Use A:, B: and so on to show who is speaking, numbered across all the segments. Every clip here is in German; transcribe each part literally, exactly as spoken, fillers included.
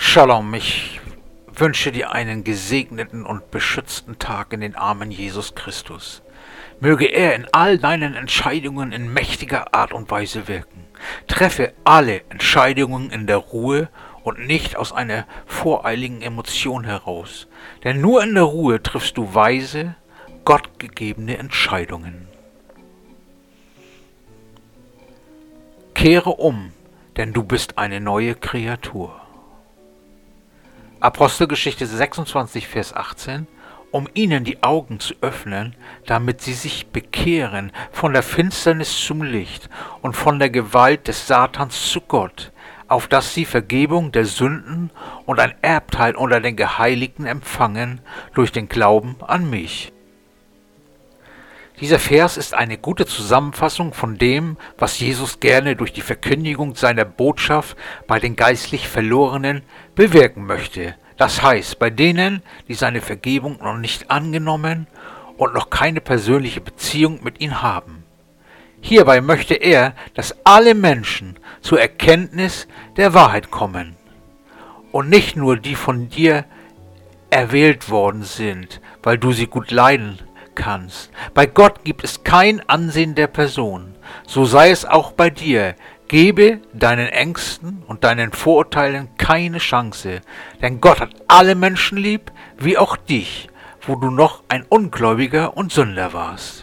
A: Shalom, ich wünsche dir einen gesegneten und beschützten Tag in den Armen Jesus Christus. Möge er in all deinen Entscheidungen in mächtiger Art und Weise wirken. Treffe alle Entscheidungen in der Ruhe und nicht aus einer voreiligen Emotion heraus. Denn nur in der Ruhe triffst du weise, gottgegebene Entscheidungen. Kehre um, denn du bist eine neue Kreatur. Apostelgeschichte sechsundzwanzig, Vers achtzehn, um ihnen die Augen zu öffnen, damit sie sich bekehren von der Finsternis zum Licht und von der Gewalt des Satans zu Gott, auf dass sie Vergebung der Sünden und ein Erbteil unter den Geheiligten empfangen durch den Glauben an mich. Dieser Vers ist eine gute Zusammenfassung von dem, was Jesus gerne durch die Verkündigung seiner Botschaft bei den geistlich Verlorenen bewirken möchte. Das heißt, bei denen, die seine Vergebung noch nicht angenommen und noch keine persönliche Beziehung mit ihm haben. Hierbei möchte er, dass alle Menschen zur Erkenntnis der Wahrheit kommen und nicht nur die von dir erwählt worden sind, weil du sie gut leiden kannst. Bei Gott gibt es kein Ansehen der Person. So sei es auch bei dir. Gebe deinen Ängsten und deinen Vorurteilen keine Chance, denn Gott hat alle Menschen lieb, wie auch dich, wo du noch ein Ungläubiger und Sünder warst.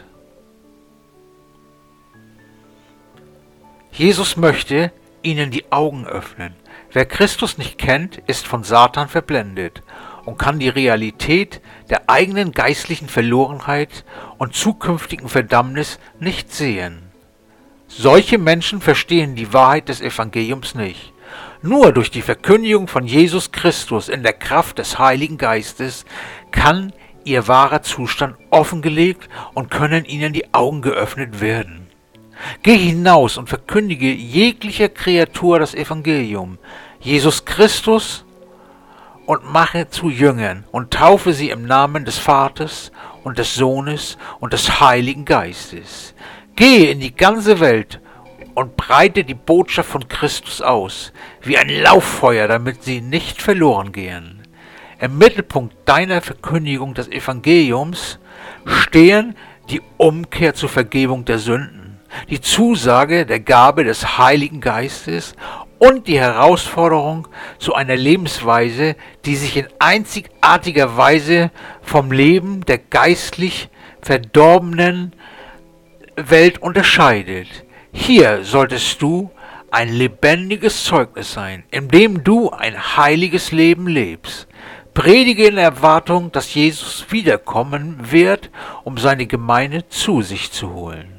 A: Jesus möchte ihnen die Augen öffnen. Wer Christus nicht kennt, ist von Satan verblendet und kann die Realität der eigenen geistlichen Verlorenheit und zukünftigen Verdammnis nicht sehen. Solche Menschen verstehen die Wahrheit des Evangeliums nicht. Nur durch die Verkündigung von Jesus Christus in der Kraft des Heiligen Geistes kann ihr wahrer Zustand offengelegt und können ihnen die Augen geöffnet werden. Geh hinaus und verkündige jeglicher Kreatur das Evangelium, Jesus Christus, und mache zu Jüngern und taufe sie im Namen des Vaters und des Sohnes und des Heiligen Geistes. Gehe in die ganze Welt und breite die Botschaft von Christus aus, wie ein Lauffeuer, damit sie nicht verloren gehen. Im Mittelpunkt deiner Verkündigung des Evangeliums stehen die Umkehr zur Vergebung der Sünden, die Zusage der Gabe des Heiligen Geistes und die Herausforderung zu einer Lebensweise, die sich in einzigartiger Weise vom Leben der geistlich verdorbenen Welt unterscheidet. Hier solltest du ein lebendiges Zeugnis sein, indem du ein heiliges Leben lebst. Predige in Erwartung, dass Jesus wiederkommen wird, um seine Gemeinde zu sich zu holen.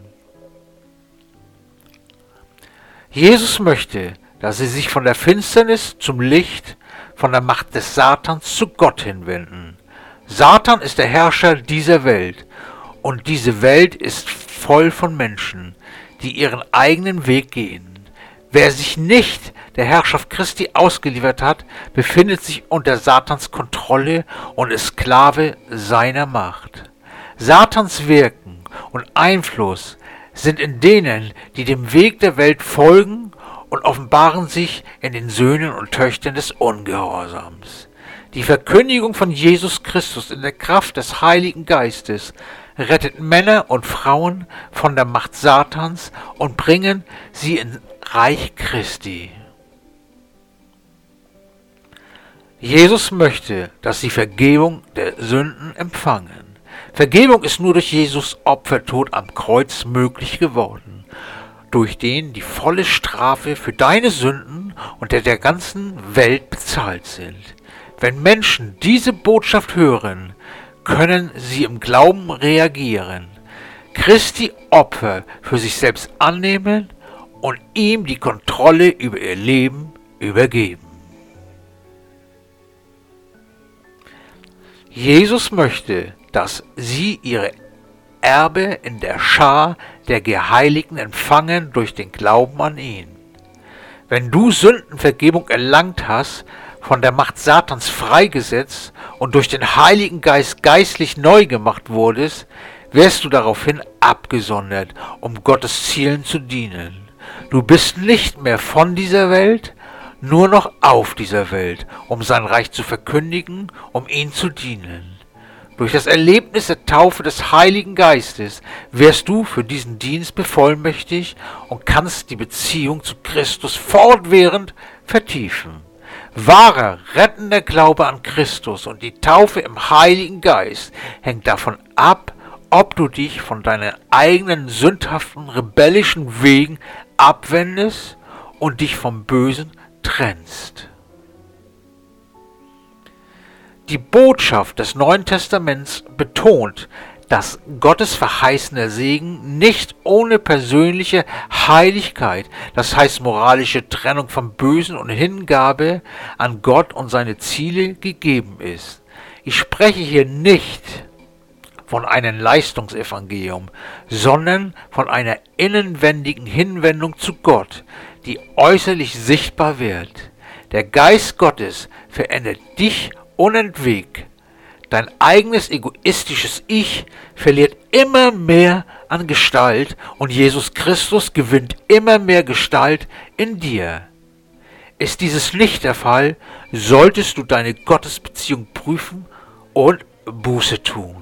A: Jesus möchte, dass sie sich von der Finsternis zum Licht, von der Macht des Satans zu Gott hinwenden. Satan ist der Herrscher dieser Welt und diese Welt ist voll von Menschen, die ihren eigenen Weg gehen. Wer sich nicht der Herrschaft Christi ausgeliefert hat, befindet sich unter Satans Kontrolle und ist Sklave seiner Macht. Satans Wirken und Einfluss sind in denen, die dem Weg der Welt folgen, und offenbaren sich in den Söhnen und Töchtern des Ungehorsams. Die Verkündigung von Jesus Christus in der Kraft des Heiligen Geistes rettet Männer und Frauen von der Macht Satans und bringen sie ins Reich Christi. Jesus möchte, dass sie Vergebung der Sünden empfangen. Vergebung ist nur durch Jesus Opfertod am Kreuz möglich geworden, durch den die volle Strafe für deine Sünden und der der ganzen Welt bezahlt sind. Wenn Menschen diese Botschaft hören, können sie im Glauben reagieren, Christi Opfer für sich selbst annehmen und ihm die Kontrolle über ihr Leben übergeben. Jesus möchte, dass sie ihre Erbe in der Schar der Geheiligten empfangen durch den Glauben an ihn. Wenn du Sündenvergebung erlangt hast, von der Macht Satans freigesetzt und durch den Heiligen Geist geistlich neu gemacht wurdest, wirst du daraufhin abgesondert, um Gottes Zielen zu dienen. Du bist nicht mehr von dieser Welt, nur noch auf dieser Welt, um sein Reich zu verkündigen, um ihm zu dienen. Durch das Erlebnis der Taufe des Heiligen Geistes wirst du für diesen Dienst bevollmächtigt und kannst die Beziehung zu Christus fortwährend vertiefen. Wahrer, rettender Glaube an Christus und die Taufe im Heiligen Geist hängt davon ab, ob du dich von deinen eigenen sündhaften, rebellischen Wegen abwendest und dich vom Bösen trennst. Die Botschaft des Neuen Testaments betont, dass Gottes verheißener Segen nicht ohne persönliche Heiligkeit, das heißt moralische Trennung vom Bösen und Hingabe an Gott und seine Ziele gegeben ist. Ich spreche hier nicht von einem Leistungsevangelium, sondern von einer innenwendigen Hinwendung zu Gott, die äußerlich sichtbar wird. Der Geist Gottes verändert dich unentwegt. Dein eigenes egoistisches Ich verliert immer mehr an Gestalt und Jesus Christus gewinnt immer mehr Gestalt in dir. Ist dieses nicht der Fall, solltest du deine Gottesbeziehung prüfen und Buße tun.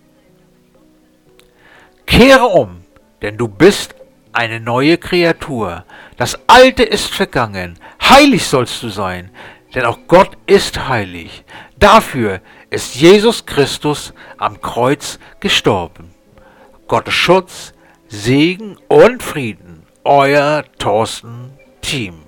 A: Kehre um, denn du bist eine neue Kreatur. Das Alte ist vergangen. Heilig sollst du sein, denn auch Gott ist heilig. Dafür ist Jesus Christus am Kreuz gestorben. Gottes Schutz, Segen und Frieden. Euer Thorsten Thiem.